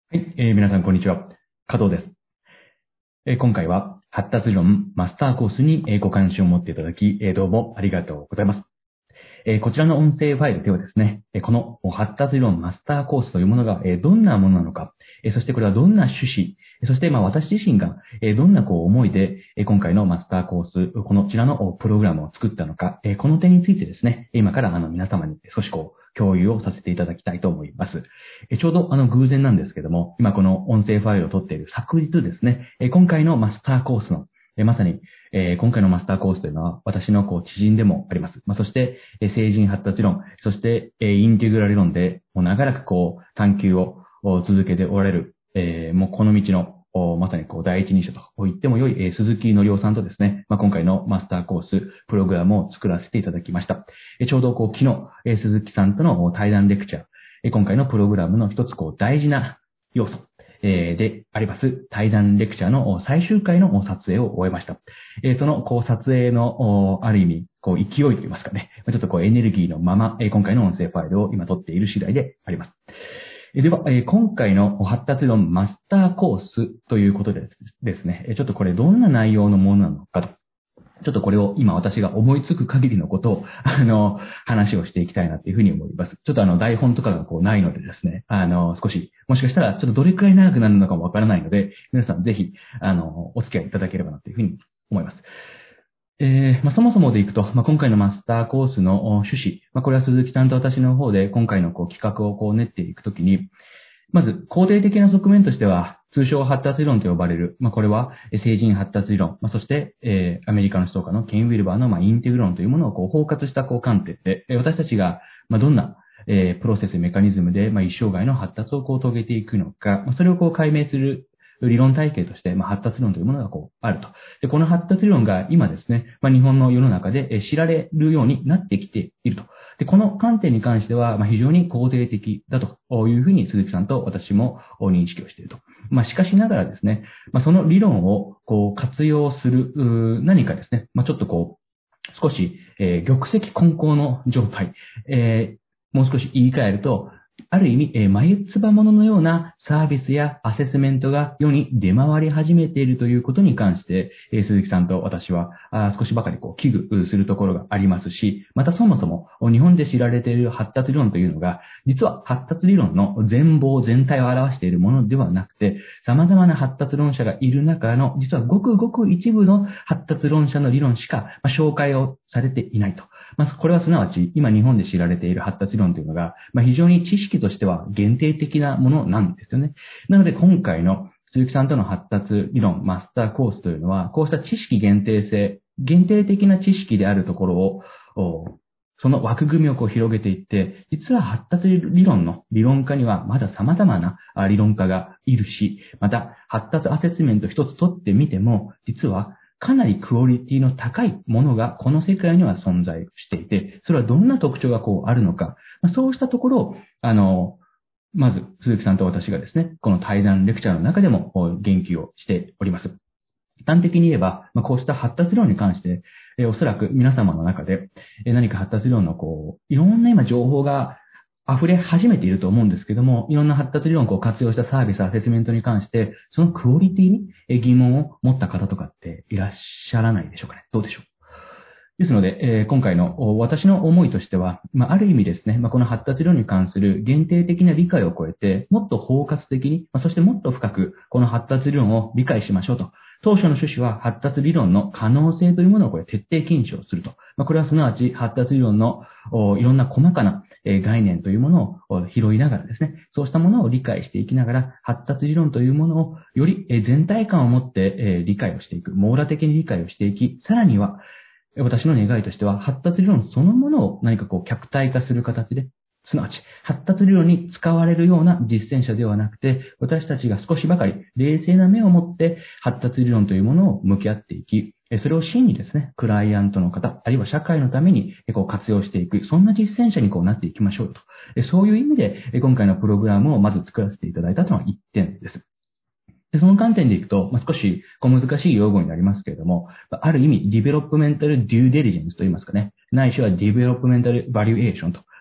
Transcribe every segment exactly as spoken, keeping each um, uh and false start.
はい、えー皆さんこんにちは。加藤です。えー今回は発達理論マスターコースにえーご関心を持っていただき、えーどうもありがとうございます。えーこちらの音声ファイルではですね、えーこの発達理論マスターコースというものがえーどんなものなのか、えーそしてこれはどんな趣旨、えーそしてまあ私自身がえーどんなこう思いでえー今回のマスターコース、このちらのプログラムを作ったのか、えーこの点についてですね、今からあの皆様に少しこう共有をさせていただきたいと思います。えーちょうどあの偶然なんですけども、今この音声ファイルを取っている昨日ですね、えー今回のマスターコースのえーまさにえー今回のマスターコースというのは私のこう知人でもあります。まあ、そして、えー成人発達論、そして、えーインテグラル理論でもう長らくこう探求をお続けておられる、えーもうこの道のおまさにこう第一人者と言っても良い、えー鈴木のりおさんとですね、まあ、今回のマスターコースプログラムを作らせていただきました。えーちょうどこう昨日、えー鈴木さんとの対談レクチャー、えー今回のプログラムの一つこう大事な要素、えーであります対談レクチャーの最終回の撮影を終えました。えーその、こう、撮影の、おある意味、こう、勢いといいますかね。ちょっとこう、エネルギーのまま、えー今回の音声ファイルを今撮っている次第であります。えーでは、えー今回の発達論マスターコースということでですね、えーちょっとこれどんな内容のものなのかと。ちょっとこれを今私が思いつく限りのことを、あの、話をしていきたいなというふうに思います。ちょっとあの、台本とかがこうないのでですね、あの、少し、もしかしたらちょっとどれくらい長くなるのかもわからないので、皆さんぜひ、あの、お付き合いいただければなというふうに思います。えーまあ、そもそもでいくと、まあ、今回のマスターコースのお趣旨、まあ、これは鈴木さんと私の方で今回のこう企画をこう練っていくときに、まず肯定的な側面としては、通称発達理論と呼ばれる、まあ、これはえー成人発達理論、まあ、そして、えーアメリカの思想家のケン・ウィルバーの、まあ、インテグ論というものをこう包括したこう観点で、えー私たちが、まあ、どんな、えープロセス、メカニズムで、まあ、一生涯の発達をこう遂げていくのか、まあ、それをこう解明する理論体系として、まあ、発達論というものがこうあると。で、この発達理論が今ですね、まあ、日本の世の中でえー知られるようになってきていると。で、この観点に関しては、まあ、非常に肯定的だというふうに鈴木さんと私も認識をしていると。まあ、しかしながらですね、まあ、その理論をこう活用するうー何かですね、まあ、ちょっとこう、少し、えー玉石混交の状態、えーもう少し言い換えると、ある意味、えー眉唾物のようなサービスやアセスメントが世に出回り始めているということに関して、えー鈴木さんと私はあー少しばかりこう危惧するところがありますし、またそもそも日本で知られている発達理論というのが、実は発達理論の全貌全体を表しているものではなくて、様々な発達論者がいる中の、実はごくごく一部の発達論者の理論しか、まあ、紹介をされていないと。まあ、これはすなわち、今日本で知られている発達論というのが、まあ、非常に知識としては限定的なものなんですよね。なので今回の鈴木さんとの発達理論、マスターコースというのは、こうした知識限定性、限定的な知識であるところを、おその枠組みをこう広げていって、実は発達理論の理論家にはまだ様々なあ理論家がいるし、また発達アセスメント一つ取ってみても、実はかなりクオリティの高いものがこの世界には存在していて、それはどんな特徴がこうあるのか、まあそうしたところを、あの、まず鈴木さんと私がですね、この対談レクチャーの中でもお言及をしております。端的に言えば、まあ、こうした発達理論に関して、えーおそらく皆様の中で、えー何か発達理論のこう、いろんな今情報が溢れ始めていると思うんですけども、いろんな発達理論をこう活用したサービス、アセスメントに関して、そのクオリティにえー疑問を持った方とかっていらっしゃらないでしょうかね。どうでしょう。ですので、えー今回のお私の思いとしては、まあ、ある意味ですね、まあ、この発達理論に関する限定的な理解を超えて、もっと包括的に、まあ、そしてもっと深く、この発達理論を理解しましょうと。当初の趣旨は発達理論の可能性というものをこれ徹底検証すると。まあ、これはすなわち発達理論のおいろんな細かなえー概念というものを拾いながらですね、そうしたものを理解していきながら、発達理論というものをよりえー全体感を持ってえー理解をしていく、網羅的に理解をしていき、さらには、私の願いとしては、発達理論そのものを何かこう客体化する形で、すなわち発達理論に使われるような実践者ではなくて、私たちが少しばかり冷静な目を持って発達理論というものを向き合っていき、それを真にですね、クライアントの方、あるいは社会のためにこう活用していく、そんな実践者にこうなっていきましょうと。そういう意味で今回のプログラムをまず作らせていただいたというのは一点です。でその観点でいくと、まあ、少し小難しい用語になりますけれども、ある意味、ディベロップメンタルデューデリジェンスといいますかね、ないしはディベロップメンタルバリュエーションと。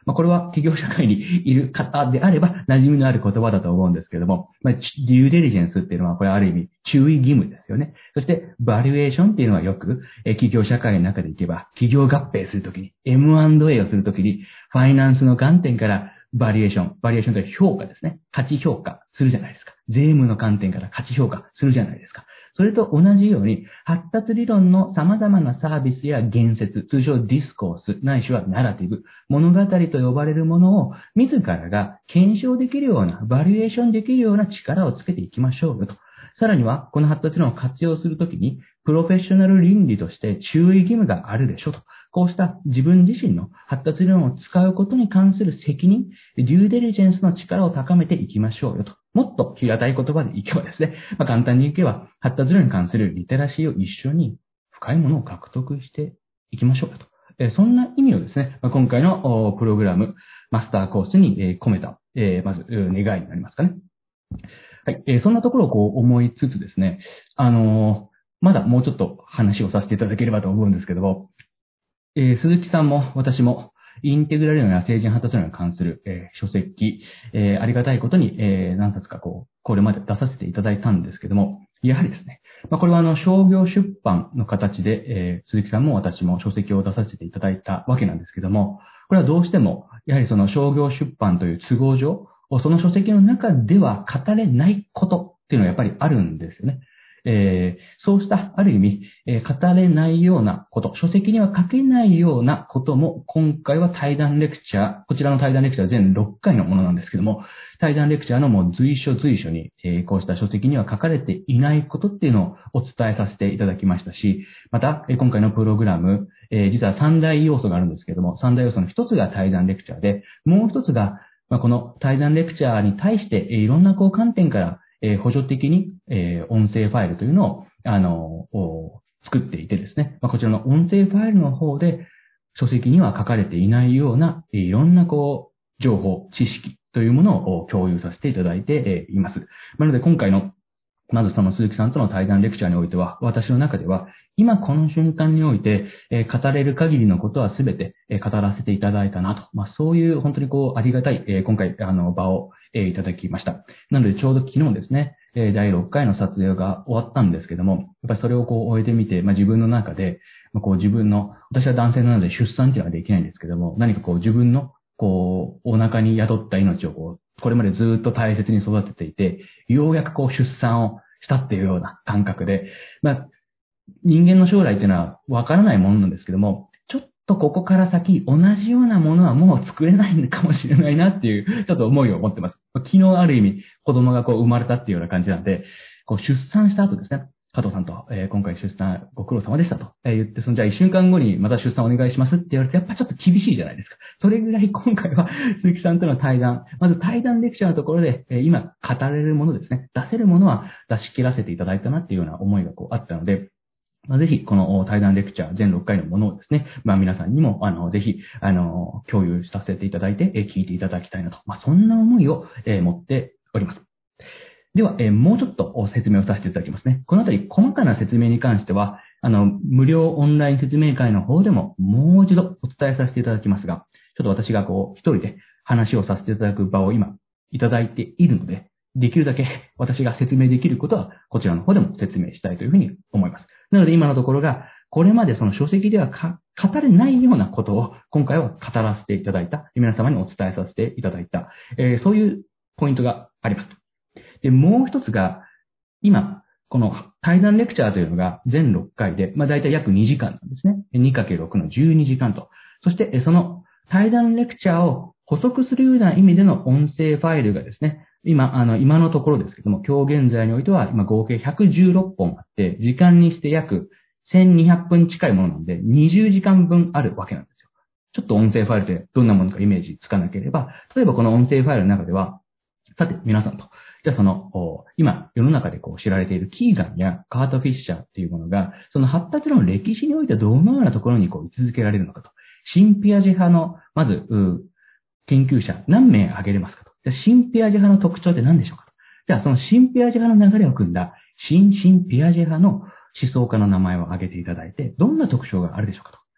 まあ、これは企業社会にいる方であれば馴染みのある言葉だと思うんですけれども、まあ、デューデリジェンスっていうのはこれある意味注意義務ですよね。そして、バリュエーションっていうのはよく、え企業社会の中でいけば、企業合併するときに、エムアンドエー をするときに、ファイナンスの観点からバリエーション、バリエーションという評価ですね。価値評価するじゃないですか。税務の観点から価値評価するじゃないですか。それと同じように、発達理論の様々なサービスや言説、通称ディスコース、ないしはナラティブ、物語と呼ばれるものを自らが検証できるような、バリエーションできるような力をつけていきましょうよと。さらには、この発達理論を活用するときに、プロフェッショナル倫理として注意義務があるでしょと。こうした自分自身の発達理論を使うことに関する責任、デューデリジェンスの力を高めていきましょうよと。もっと平たい言葉でいけばですね、まあ、簡単にいけば、発達理論に関するリテラシーを一緒に深いものを獲得していきましょうよと。えー、そんな意味をですね、まあ、今回のプログラム、マスターコースに、えー、込めた、えー、まず願いになりますかね。はい、えー。そんなところをこう思いつつですね、あのー、まだもうちょっと話をさせていただければと思うんですけども、えー、鈴木さんも私もインテグラル論や成人発達論に関する、えー、書籍、えー、ありがたいことに、えー、何冊かこう、これまで出させていただいたんですけども、やはりですね、まあ、これはあの商業出版の形で、えー、鈴木さんも私も書籍を出させていただいたわけなんですけども、これはどうしても、やはりその商業出版という都合上、その書籍の中では語れないことっていうのはやっぱりあるんですよね。えー、そうした、ある意味、えー、語れないようなこと、書籍には書けないようなことも、今回は対談レクチャー、こちらの対談レクチャー全ろっかいのものなんですけども、対談レクチャーのもう随所随所に、えー、こうした書籍には書かれていないことっていうのをお伝えさせていただきましたし、また、えー、今回のプログラム、えー、実はさん大要素があるんですけども、さん大要素のひとつが対談レクチャーで、もうひとつが、まあ、この対談レクチャーに対して、えー、いろんなこう観点から、えー、補助的に、えー、音声ファイルというのを、あの、作っていてですね、まあ、こちらの音声ファイルの方で、書籍には書かれていないような、いろんなこう、情報、知識というものを共有させていただいています。なので今回の、まずその鈴木さんとの対談レクチャーにおいては、私の中では、今この瞬間において、えー、語れる限りのことはすべて、えー、語らせていただいたなと。まあそういう本当にこうありがたい、えー、今回あの場を、えー、いただきました。なのでちょうど昨日ですね、えー、だいろっかいの撮影が終わったんですけども、やっぱりそれをこう終えてみて、まあ自分の中で、まあ、こう自分の、私は男性なので出産っていうのはできないんですけども、何かこう自分のこうお腹に宿った命をこう、これまでずっと大切に育てていて、ようやくこう出産をしたっていうような感覚で、まあ人間の将来っていうのはわからないものなんですけども、ちょっとここから先同じようなものはもう作れないのかもしれないなっていうちょっと思いを持ってます。昨日ある意味子供がこう生まれたっていうような感じなんで、こう出産した後ですね、加藤さんと、えー、今回出産ご苦労様でしたと、えー、言って、そのじゃあいっしゅうかんごにまた出産お願いしますって言われて、やっぱちょっと厳しいじゃないですか。それぐらい今回は鈴木さんとの対談、まず対談レクチャーのところで、えー、今語れるものですね、出せるものは出し切らせていただいたなっていうような思いがこうあったので、まあ、ぜひ、この対談レクチャー全ろっかいのものをですね、まあ皆さんにも、あの、ぜひ、あの、共有させていただいて、え聞いていただきたいなと。まあそんな思いを、えー、持っております。では、えー、もうちょっと説明をさせていただきますね。このあたり、細かな説明に関しては、あの、無料オンライン説明会の方でも、もう一度お伝えさせていただきますが、ちょっと私がこう、一人で話をさせていただく場を今、いただいているので、できるだけ私が説明できることは、こちらの方でも説明したいというふうに思います。なので今のところが、これまでその書籍では語れないようなことを今回は語らせていただいた、皆様にお伝えさせていただいた、えー、そういうポイントがあります。で、もう一つが、今、この対談レクチャーというのが全ろっかいで、まあ大体約にじかんなんですね。にかけるろく のじゅうにじかんと。そしてその対談レクチャーを補足するような意味での音声ファイルがですね、今、あの、今のところですけども、今日現在においては、今合計ひゃくじゅうろっぽんあって、時間にして約せんにひゃくぷん近いものなので、にじゅうじかんぶんあるわけなんですよ。ちょっと音声ファイルってどんなものかイメージつかなければ、例えばこの音声ファイルの中では、さて、皆さんと、じゃあその、今、世の中でこう知られているキーガンやカート・フィッシャーっていうものが、その発達論の歴史においてどのようなところにこう位置づけられるのかと。新ピアジェ派の、まず、研究者何名挙げれますかと。じゃあ新ピアジェ派の特徴って何でしょうかと。じゃあその新ピアジェ派の流れを組んだ新新ピアジェ派の思想家の名前を挙げていただいて、どんな特徴があるでしょうかと。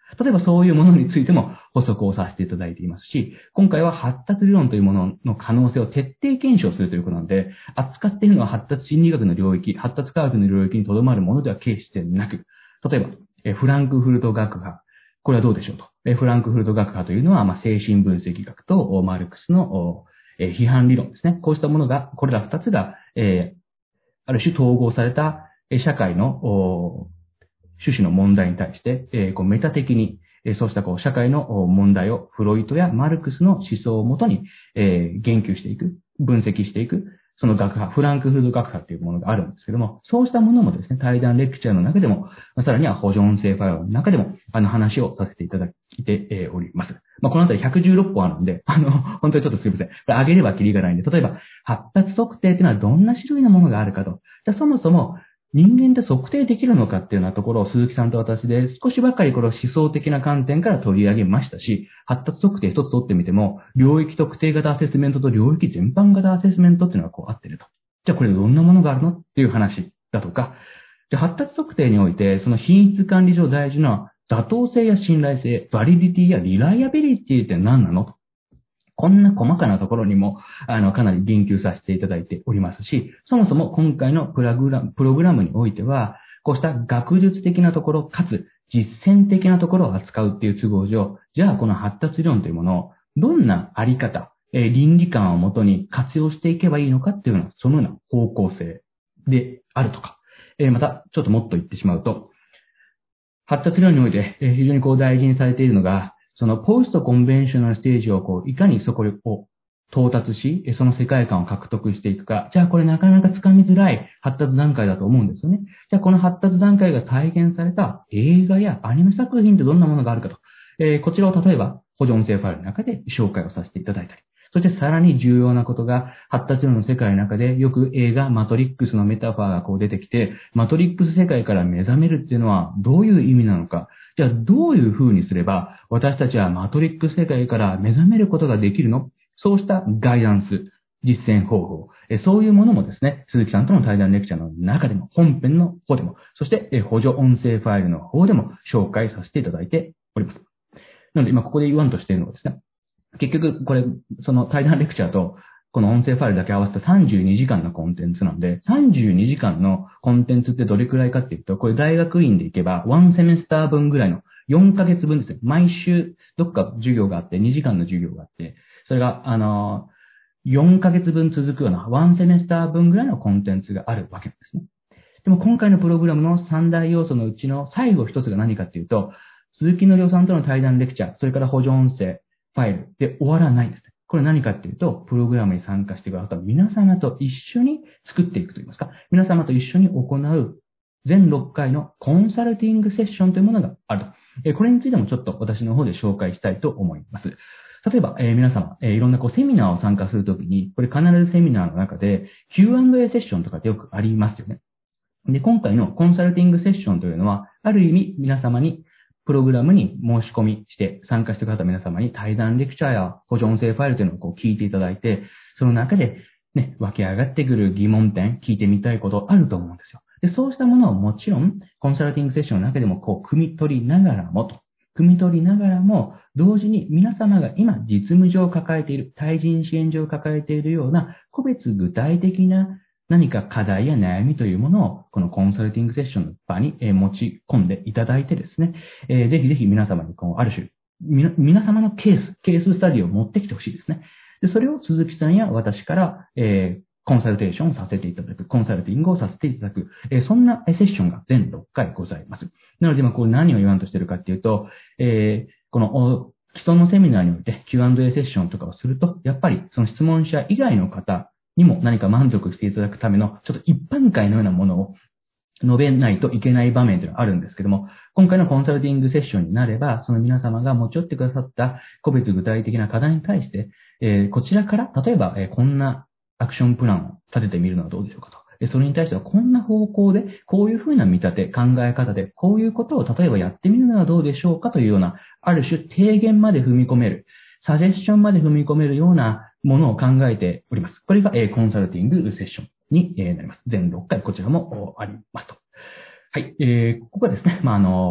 例えばそういうものについても補足をさせていただいていますし、今回は発達理論というものの可能性を徹底検証するということなので、扱っているのは発達心理学の領域、発達科学の領域にとどまるものでは決してなく、例えば、えフランクフルト学派、これはどうでしょうと。えフランクフルト学派というのは、まあ、精神分析学とマルクスのえ批判理論ですね。こうしたものが、これら二つが、えー、ある種統合された社会の趣旨の問題に対して、えー、こうメタ的に、えー、そうしたこう社会の問題をフロイトやマルクスの思想をもとに、えー、言及していく、分析していく、その学派、フランクフルト学派というものがあるんですけども、そうしたものもですね、対談レクチャーの中でも、さらには補助音声ファイルの中でも、あの話をさせていただいております。まあ、このあたりひゃくじゅうろっぽんあるんで、あの、本当にちょっとすいません。これ上げればキリがないんで、例えば、発達測定っていうのはどんな種類のものがあるかと。じゃあそもそも、人間で測定できるのかっていうようなところを鈴木さんと私で少しばかりこれを思想的な観点から取り上げましたし、発達測定一つ取ってみても、領域特定型アセスメントと領域全般型アセスメントっていうのがこうあってると。じゃあこれどんなものがあるのっていう話だとか、じゃあ発達測定においてその品質管理上大事な妥当性や信頼性、バリディティやリライアビリティって何なのと。こんな細かなところにも、あの、かなり言及させていただいておりますし、そもそも今回のプログラム、プログラムにおいては、こうした学術的なところ、かつ実践的なところを扱うっていう都合上、じゃあこの発達理論というものを、どんなあり方、えー、倫理観をもとに活用していけばいいのかっていうのは、そのような方向性であるとか、えー、また、ちょっともっと言ってしまうと、発達理論において、えー、非常にこう大事にされているのが、そのポストコンベンショナルステージをこう、いかにそこを到達し、その世界観を獲得していくか。じゃあこれなかなかつかみづらい発達段階だと思うんですよね。じゃあこの発達段階が体現された映画やアニメ作品ってどんなものがあるかと。えー、こちらを例えば補助音声ファイルの中で紹介をさせていただいたり。そしてさらに重要なことが、発達理論の世界の中でよく映画マトリックスのメタファーがこう出てきて、マトリックス世界から目覚めるっていうのはどういう意味なのか。じゃあどういう風にすれば私たちはマトリックス世界から目覚めることができるの？そうしたガイダンス、実践方法、そういうものもですね、鈴木さんとの対談レクチャーの中でも、本編の方でも、そして補助音声ファイルの方でも紹介させていただいております。なので今ここで言わんとしているのはですね、結局これ、その対談レクチャーとこの音声ファイルだけ合わせたさんじゅうにじかんのコンテンツなんで、さんじゅうにじかんのコンテンツってどれくらいかっていうと、これ大学院で行けば、ワンセメスター分ぐらいのよんかげつぶんですね。毎週どっか授業があって、にじかんの授業があって、それが、あの、よんかげつぶん続くようなワンセメスター分ぐらいのコンテンツがあるわけなんですね。でも今回のプログラムの三大要素のうちの最後一つが何かっていうと、鈴木のりょうさんとの対談レクチャー、それから補助音声、ファイルで終わらないんですね。これ何かっていうと、プログラムに参加してくださった皆様と一緒に作っていくといいますか、皆様と一緒に行う全ろっかいのコンサルティングセッションというものがあると。これについてもちょっと私の方で紹介したいと思います。例えば、えー、皆様、えー、いろんなこうセミナーを参加するときに、これ必ずセミナーの中で キューアンドエー セッションとかってよくありますよね。で、今回のコンサルティングセッションというのは、ある意味皆様にプログラムに申し込みして参加してくださった皆様に対談レクチャーや補助音声ファイルというのをこう聞いていただいて、その中でね、湧き上がってくる疑問点、聞いてみたいことあると思うんですよ。で、そうしたものをもちろん、コンサルティングセッションの中でもこう、汲み取りながらもと、汲み取りながらも、同時に皆様が今実務上抱えている、対人支援上抱えているような個別具体的な何か課題や悩みというものを、このコンサルティングセッションの場に持ち込んでいただいてですね、えー、ぜひぜひ皆様にこう、ある種、皆様のケース、ケーススタディを持ってきてほしいですね。で、それを鈴木さんや私から、えーコンサルテーションをさせていただく、コンサルティングをさせていただく、えー、そんなセッションが全ろっかいございます。なので今こう何を言わんとしているかっていうと、えー、この基礎のセミナーにおいて キューアンドエー セッションとかをすると、やっぱりその質問者以外の方にも何か満足していただくためのちょっと一般会のようなものを述べないといけない場面というのがあるんですけども、今回のコンサルティングセッションになれば、その皆様が持ち寄ってくださった個別具体的な課題に対して、えー、こちらから例えば、えー、こんなアクションプランを立ててみるのはどうでしょうかと。それに対してはこんな方向で、こういうふうな見立て、考え方で、こういうことを例えばやってみるのはどうでしょうかというような、ある種提言まで踏み込める、サジェッションまで踏み込めるようなものを考えております。これが、えー、コンサルティングセッションに、えー、なります。全ろっかいこちらもありますと。はい、えー、ここはですね、まあ、あの、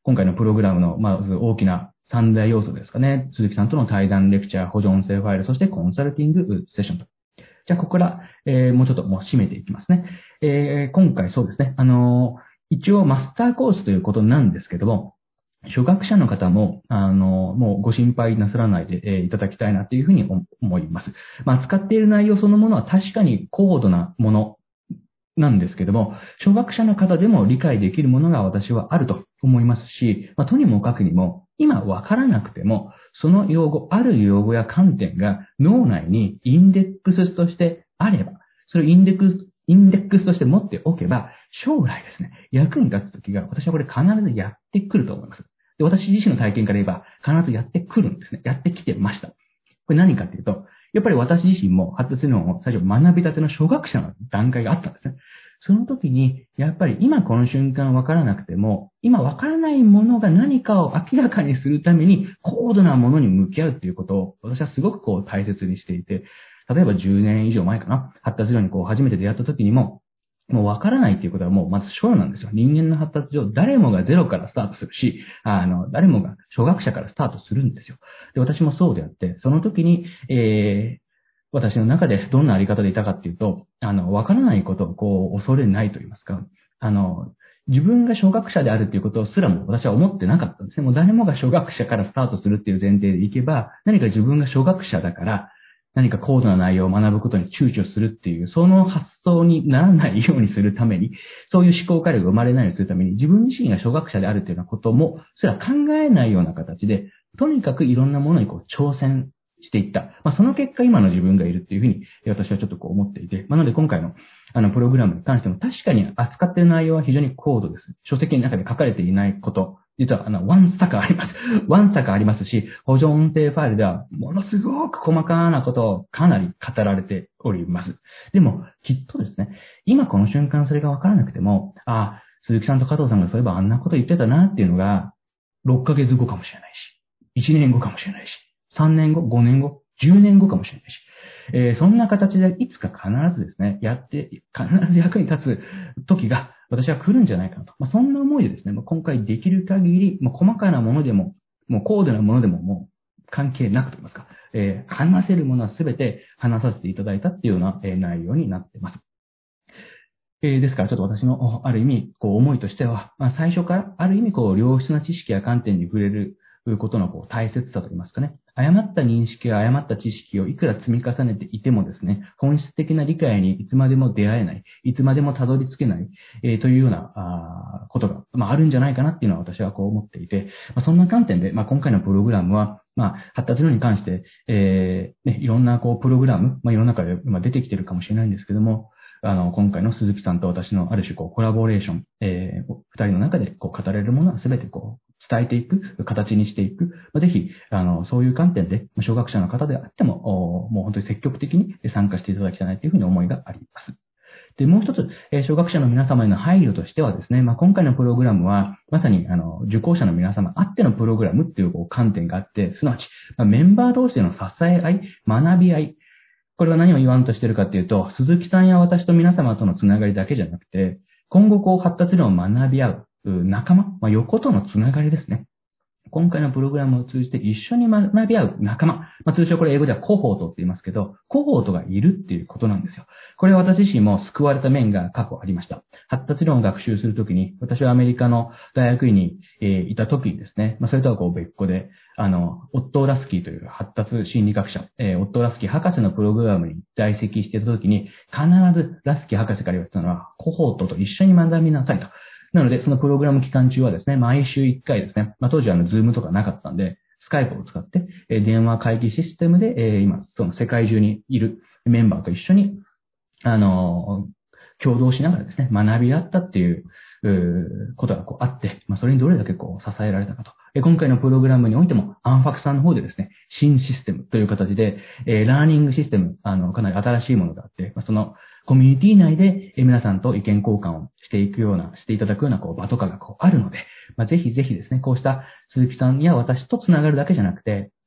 今回のプログラムの、まず大きな三大要素ですかね。鈴木さんとの対談、レクチャー、補助音声ファイル、そしてコンサルティングセッションと。じゃあ、ここから、えー、もうちょっともう締めていきますね。えー、今回そうですね。あのー、一応マスターコースということなんですけども、初学者の方も、あの、もうご心配なさらないで、えー、いただきたいなというふうに思います。まあ、使っている内容そのものは確かに高度なものなんですけども、初学者の方でも理解できるものが私はあると思いますし、まあ、とにもかくにも、今わからなくても、その用語、ある用語や観点が脳内にインデックスとしてあれば、それをインデックス、インデックスとして持っておけば、将来ですね、役に立つときが私はこれ必ずやってくると思います。で、私自身の体験から言えば、必ずやってくるんですね。やってきてました。これ何かっていうと、やっぱり私自身も発達理論を最初学びたての初学者の段階があったんですね。その時に、やっぱり今この瞬間わからなくても、今わからないものが何かを明らかにするために高度なものに向き合うっていうことを私はすごくこう大切にしていて、例えばじゅうねん以上前かな、発達理論にこう初めて出会った時にも、もうわからないっていうことはもうまず初なんですよ。人間の発達上、誰もがゼロからスタートするし、あの、誰もが初学者からスタートするんですよ。で、私もそうであって、その時に、えー、私の中でどんなあり方でいたかっていうと、あの、わからないことをこう、恐れないと言いますか、あの、自分が初学者であるっていうことすらも私は思ってなかったんですね。もう誰もが初学者からスタートするっていう前提でいけば、何か自分が初学者だから、何か高度な内容を学ぶことに躊躇するっていう、その発想にならないようにするために、そういう思考回路が生まれないようにするために、自分自身が初学者であるというようなことも、それは考えないような形で、とにかくいろんなものにこう挑戦していった。まあ、その結果今の自分がいるっていうふうに、私はちょっとこう思っていて、まあ、なので今回のあのプログラムに関しても確かに扱っている内容は非常に高度です。書籍の中で書かれていないこと、実は、あの、ワンサカあります。ワンサカありますし、補助音声ファイルでは、ものすごく細かなことをかなり語られております。でも、きっとですね、今この瞬間それがわからなくても、ああ、鈴木さんと加藤さんがそういえばあんなこと言ってたなっていうのが、ろっかげつごかもしれないし、いちねんごかもしれないし、さんねんご、ごねんご、じゅうねんごかもしれないし、えー、そんな形でいつか必ずですね、やって、必ず役に立つ時が、私は来るんじゃないかなと。まあ、そんな思いでですね、まあ、今回できる限り、まあ、細かなものでも、もう高度なものでももう関係なくと言いますか、えー、話せるものはすべて話させていただいたっていうような、えー、内容になっています。えー、ですから、ちょっと私の、ある意味、こう、思いとしては、まあ、最初から、ある意味、こう、良質な知識や観点に触れることの、こう、大切さと言いますかね。誤った認識や誤った知識をいくら積み重ねていてもですね、本質的な理解にいつまでも出会えない、いつまでもたどり着けない、えー、というようなあことが、まあ、あるんじゃないかなっていうのは私はこう思っていて、まあ、そんな観点で、まあ、今回のプログラムは、まあ、発達論に関して、えーね、いろんなこうプログラム、まあ、世の中で今出てきているかもしれないんですけども、あの、今回の鈴木さんと私のある種こうコラボレーション、えー、二人の中でこう語れるものは全てこう、伝えていく、形にしていく。ぜひ、あの、そういう観点で、小学者の方であっても、もう本当に積極的に参加していただきたいなというふうに思いがあります。で、もう一つ、えー、小学者の皆様への配慮としてはですね、まあ、今回のプログラムは、まさに、あの、受講者の皆様あってのプログラムっていうこう観点があって、すなわち、まあ、メンバー同士での支え合い、学び合い、これは何を言わんとしているかっていうと、鈴木さんや私と皆様とのつながりだけじゃなくて、今後こう発達論を学び合う仲間、まあ、横とのつながりですね。今回のプログラムを通じて一緒に学び合う仲間。まあ、通称これ英語ではコホートって言いますけど、コホートがいるっていうことなんですよ。これは私自身も救われた面が過去ありました。発達論を学習するときに、私はアメリカの大学院に、えー、いたときにですね、まあ、それとはこう別個で、あの、オットー・ラスキーという発達心理学者、えー、オットー・ラスキー博士のプログラムに在籍していたときに、必ずラスキー博士から言われたのは、コホートと一緒に学びなさいと。なので、そのプログラム期間中はですね、毎週いっかいですね、まあ、当時はあの、ズームとかなかったんで、スカイプを使って、えー、電話会議システムで、えー、今、その世界中にいるメンバーと一緒に、あのー、共同しながらですね、学び合ったっていう、うことがこうあって、まあ、それにどれだけこう支えられたかと。え今回のプログラムにおいても、アンファクさんの方でですね、新システムという形で、えー、ラーニングシステム、あの、かなり新しいものがあって、まあ、その、コミュニティ内で皆さんと意見交換をしていくような、していただくようなこう場とかがこうあるので、まあ、ぜひぜひですね、こうした鈴木さんや私とつながるだけじゃなくて、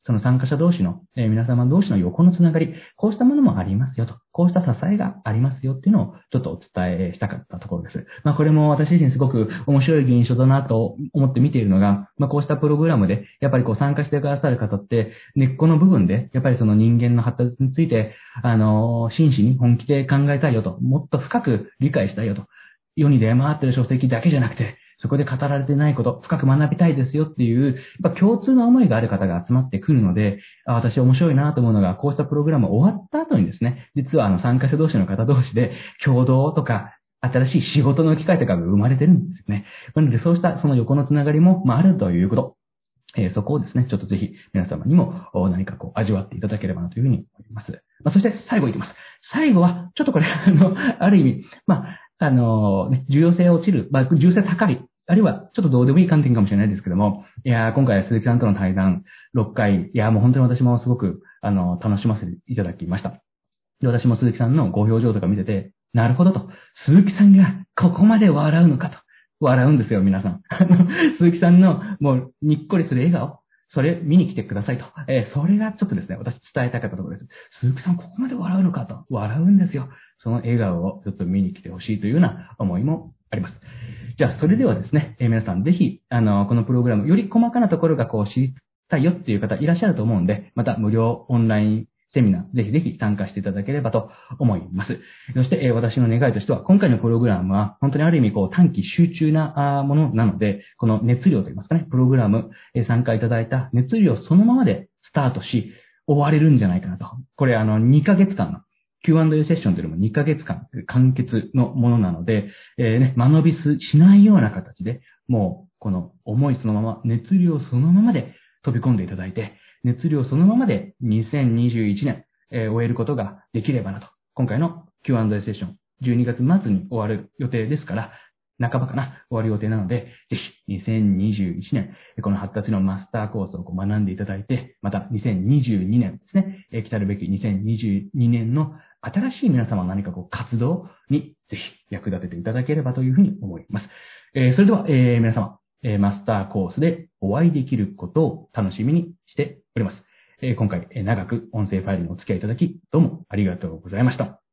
その参加者同士の、えー、皆様同士の横のつながり、こうしたものもありますよと、こうした支えがありますよっていうのをちょっとお伝えしたかったところです。まあこれも私自身すごく面白い現象だなと思って見ているのが、まあこうしたプログラムで、やっぱりこう参加してくださる方って、根っこの部分で、やっぱりその人間の発達について、あの、真摯に本気で考えたいよと、もっと深く理解したいよと、世に出回っている書籍だけじゃなくて、そこで語られてないこと、深く学びたいですよっていう、やっぱ共通の思いがある方が集まってくるので、あ、私面白いなと思うのが、こうしたプログラム終わった後にですね、実はあの参加者同士の方同士で、共同とか、新しい仕事の機会とかが生まれてるんですよね。なので、そうしたその横のつながりも、まあ、あるということ。えー、そこをですね、ちょっとぜひ皆様にも何かこう味わっていただければなというふうに思います。まあ、そして最後いきます。最後は、ちょっとこれ、あの、ある意味、まあ、あの、ね、重要性落ちる、まあ、重要性高い、あるいはちょっとどうでもいい観点かもしれないですけども、いやー、今回鈴木さんとの対談ろっかい、いやーもう本当に私もすごく、あの、楽しませていただきました。で、私も鈴木さんのご表情とか見てて、なるほどと、鈴木さんがここまで笑うのかと。笑うんですよ、皆さん。あの、鈴木さんのもうにっこりする笑顔、それ見に来てくださいと。えー、それがちょっとですね、私伝えたかったところです。鈴木さんここまで笑うのかと。笑うんですよ。その笑顔をちょっと見に来てほしいというような思いもあります。じゃあ、それではですね、えー、皆さんぜひ、あの、このプログラム、より細かなところがこう知りたいよっていう方いらっしゃると思うんで、また無料オンラインセミナー、ぜひぜひ参加していただければと思います。そして、えー、私の願いとしては、今回のプログラムは、本当にある意味、こう、短期集中なものなので、この熱量といいますかね、プログラム、えー、参加いただいた熱量そのままでスタートし、終われるんじゃないかなと。これ、あの、にかげつかんの キューアンドエー セッションというのもにかげつかん完結のものなので、えー、ね、間延びしないような形で、もう、この思いそのまま、熱量そのままで飛び込んでいただいて、熱量そのままでにせんにじゅういちねん、えー、終えることができればなと。今回の キューアンドエー セッション、じゅうにがつ末に終わる予定ですから、半ばかな、終わる予定なので、ぜひにせんにじゅういちねん、この発達のマスターコースをこう学んでいただいて、またにせんにじゅうにねんですね、えー、来たるべきにせんにじゅうにねんの新しい皆様の何かこう活動にぜひ役立てていただければというふうに思います。えー、それでは、えー、皆様、えー、マスターコースでお会いできることを楽しみにしております。えー、今回、えー、長く音声ファイルにお付き合いいただき、どうもありがとうございました。